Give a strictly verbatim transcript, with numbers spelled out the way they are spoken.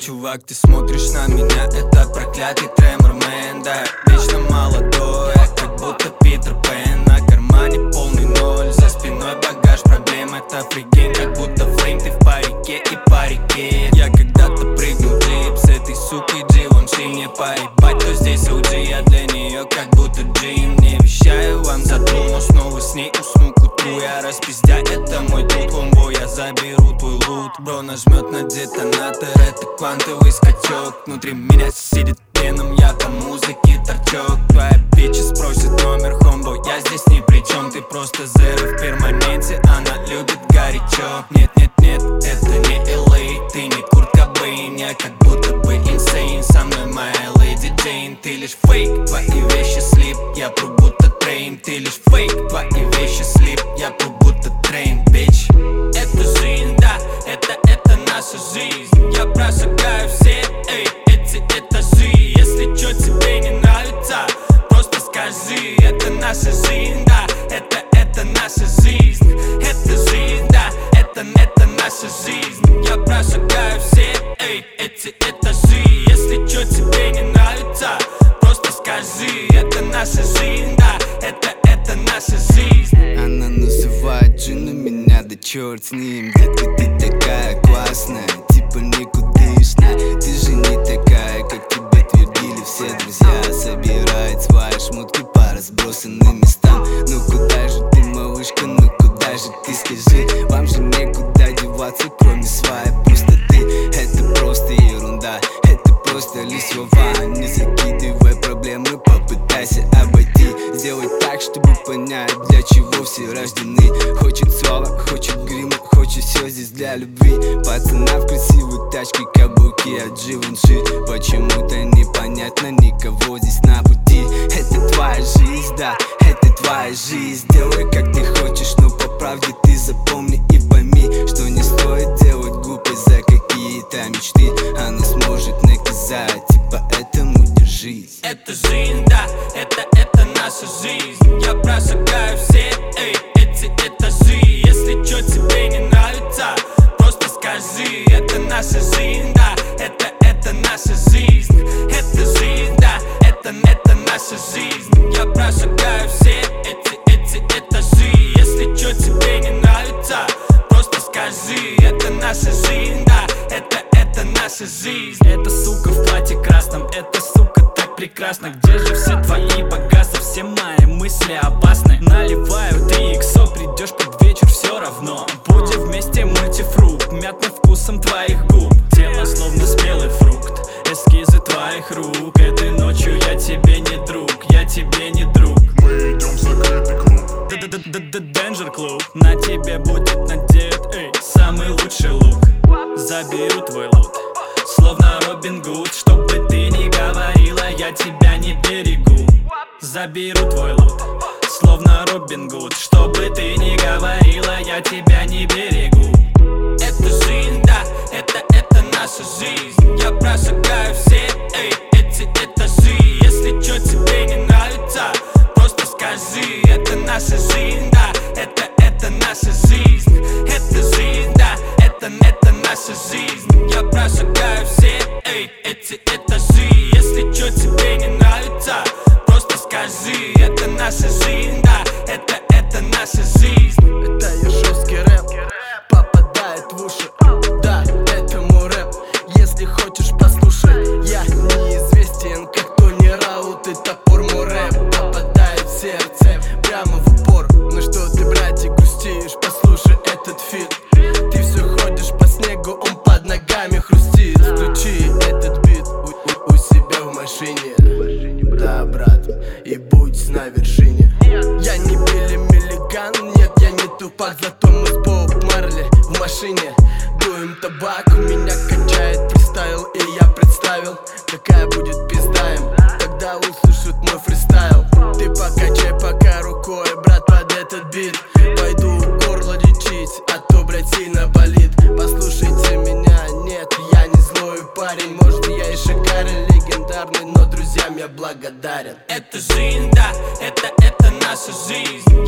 чувак, ты смотришь на меня, этот проклятый тремор, мэн. Да, вечно молодой, как будто Питер Пен. На кармане полный ноль, за спиной багаж проблем. Это фригейн, как будто фрейм, ты в парике и по реке. Я когда-то прыгнул джип с этой сукой Givenchy. Мне поебать, то здесь о джи, я для нее как будто джин. Не вещаю вам за ту, но снова с ней усну к утру. Я распиздя, это мой тут комбо, я заберу твой лут. Бро нажмет на детонатор, это квантовый скачок. Внутри меня сидит пеном, я по музыке торчок. Твоя бича спросит номер хомбо, я здесь ни при чем. Ты просто зеро в перманенте, она любит горячо. Нет, нет, нет, это не эл эй, ты не Курт Кобейн. Я как будто бы инсейн, со мной моя леди Джейн. Ты лишь фейк, твои вещи слип, я пру будто трейн. Ты лишь фейк, твои вещи слип, я пру будто трейн, бич. Это жизнь, да, это, это наша жизнь. Я прожигаю все, эй, эти этажи. Если чё тебе не нравится, просто скажи. Это наша жизнь, да, это, это наша жизнь. Это жизнь, да, это, это наша жизнь. Я прожигаю все, эй, эти этажи. Если чё тебе не нравится, просто скажи. Это наша жизнь, да, это, это наша жизнь. Она называет Джину меня, да черт с ним. Детка, ты такая классная, типа никудышная. Ты же не такая, как тебе твердили все друзья. Собирает свои шмотки по разбросанным местам. Ну куда же ты, малышка, ну куда же ты, скажи. Вам же некуда деваться, кроме своей пустоты. Это просто ерунда, это просто лишь слова. Не закидывай проблемы, попытайся обойти. Сделай так, чтобы понять, для чего все рождены. Хочет слова, хочет грима, хочет все здесь для любви. Пацана в красивой тачке, каблуки от Givenchy. Почему-то непонятно никого здесь на пути. Это твоя жизнь, да, это твоя жизнь. Делай как ты хочешь, но по правде ты запомни и пойми, что не стоит делать глупость за какие-то мечты. Она сможет наказать, типа этому держись. Это жизнь, да, это, это наша жизнь. Я прожигаю все, эй, эти этажи. Если чё тебе не нравится, просто скажи. Это наша жизнь, да, это, это наша жизнь. Это жизнь, да, это, это наша жизнь. Я прожигаю все эти, эти этажи. Если чё тебе не нравится, просто скажи. Это наша жизнь, да, это, это наша жизнь. Эта сука в платье красном, эта сука так прекрасна. Где же все твои богатства, все мои мысли опасны. Наливаю три иксо, придешь под вечер все равно. Будем вместе мультифрукт, мятным вкусом твоих губ. Тело словно спелый фрукт, эскизы твоих рук. Этой ночью я тебе не друг, я тебе не друг. Мы идем в закрытый клуб. Danger Club. На тебе будет надет, эй, самый лучший лук. Заберу твой лут, словно Робин Гуд. Что бы ты ни говорила, я тебя не берегу. Заберу твой лут, словно Робин Гуд. Что бы ты ни говорила, я тебя не берегу. Это жизнь, да, это, это наша жизнь. Я прожигаю все, эй, эти этажи. Если чё тебе не нравится, просто скажи. Это наша жизнь, да, это, это наша жизнь. Это жизнь, да, это, это наша жизнь. Я прожигаю все, эй, эти этажи. Если чё тебе не нравится, просто скажи. Это наша жизнь, да, это, это наша жизнь. Это я жесткий рэп, попадает в уши. Да, это мой рэп, если хочешь послушай. Я неизвестен, как Тони Раут, и топор. Мой рэп попадает в сердце, прямо в упор. Ну что ты, братик, грустишь, послушай этот фит. Ты все ходишь по снегу, он под ногами хрустит. Включи этот бит у, у, у себя в машине. Да, брат, и будь на вершине. Я не Билли Миллиган, нет, я не Тупак. Зато мы с Боб Марли в машине дуем табак. У меня качает фристайл, и я представил, какая будет пизда им, когда услышат мой фристайл. Ты покачай пока рукой, брат, под этот бит. Пойду горло лечить, а то, блядь, сильно болит. Послушайте меня, нет, я не злой парень. Может, я и шикарен, легендарный, но друзьям я благодарен. Это жизнь, да, это, это наша жизнь.